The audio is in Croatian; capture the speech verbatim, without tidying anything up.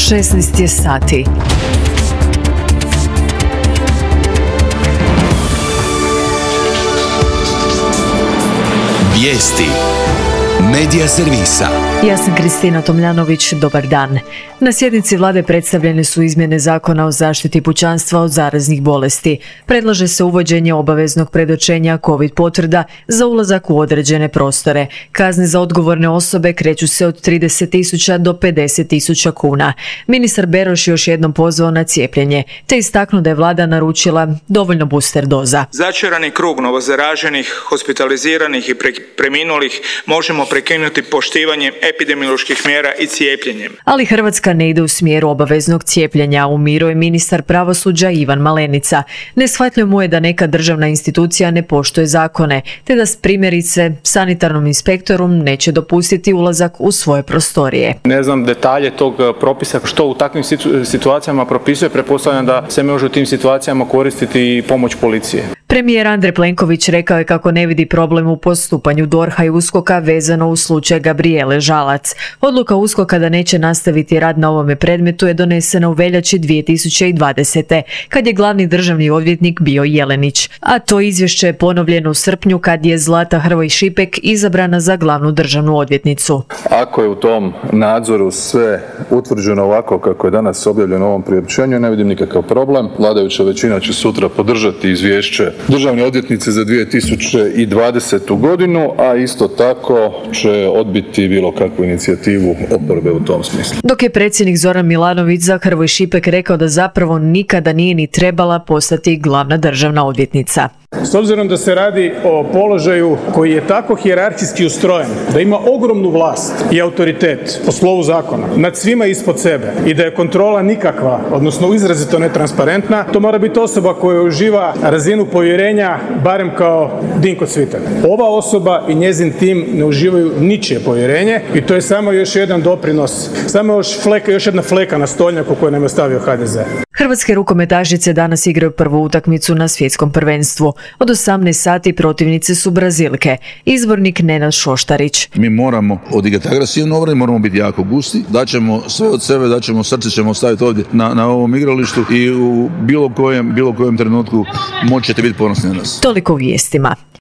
šesnaest je sati. Vijesti Medija servisa. Ja sam Kristina Tomljanović, dobar dan. Na sjednici vlade predstavljene su izmjene Zakona o zaštiti pučanstva od zaraznih bolesti. Predlaže se uvođenje obaveznog predočenja COVID potvrda za ulazak u određene prostore. Kazne za odgovorne osobe kreću se od trideset tisuća do pedeset tisuća kuna. Ministar Beroš još jednom pozvao na cijepljenje, te istaknuo da je vlada naručila dovoljno booster doza. Začarani krug novozaraženih, hospitaliziranih i pre- preminulih možemo prekinuti poštivanjem epidemioloških mjera i cijepljenjem. Ali Hrvatska ne ide u smjeru obaveznog cijepljenja, umiruje ministar pravosuđa Ivan Malenica. Neshvatljivo mu je da neka državna institucija ne poštuje zakone, te da s primjerice sanitarnom inspektorom neće dopustiti ulazak u svoje prostorije. Ne znam detalje tog propisa što u takvim situacijama propisuje, pretpostavljam da se može u tim situacijama koristiti i pomoć policije. Premijer Andrej Plenković rekao je kako ne vidi problem u postupanju D O R H-a i USKOK-a vezano u slučaj Gabrijele Žalac. Odluka USKOK-a da neće nastaviti rad na ovome predmetu je donesena u veljači dvije tisuće dvadesete. kad je glavni državni odvjetnik bio Jelenić. A to izvješće je ponovljeno u srpnju kad je Zlata Hrvoj Šipek izabrana za glavnu državnu odvjetnicu. Ako je u tom nadzoru sve utvrđeno ovako kako je danas objavljeno u ovom priopćenju, ne vidim nikakav problem. Vladajuća većina će sutra podržati izvješće državne odvjetnice za dvije tisuće dvadesetu. godinu, a isto tako će odbiti bilo kakvu inicijativu oporbe u tom smislu. Dok je predsjednik Zoran Milanović za Hrvoj Šipek rekao da zapravo nikada nije ni trebala postati glavna državna odvjetnica. S obzirom da se radi o položaju koji je tako hijerarhijski ustrojen, da ima ogromnu vlast i autoritet po slovu zakona nad svima ispod sebe i da je kontrola nikakva, odnosno izrazito netransparentna, to mora biti osoba koja uživa razinu povjerenja barem kao Dinko Cvitan. Ova osoba i njezin tim ne uživaju ničije povjerenje i to je samo još jedan doprinos, samo još fleka, još jedna fleka na stolnjaku koju nam je stavio H D Z. Hrvatske rukometašice danas igraju prvu utakmicu na svjetskom prvenstvu. Od osamnaest sati protivnice su Brazilke. Izbornik Nenad Šoštarić. Mi moramo odigrati agresivno obranu, moramo biti jako gusti, daćemo sve od sebe, daćemo srce, ćemo staviti ovdje na, na ovom igralištu i u bilo kojem, bilo kojem trenutku moći ćete biti ponosni na nas. Toliko u vijestima.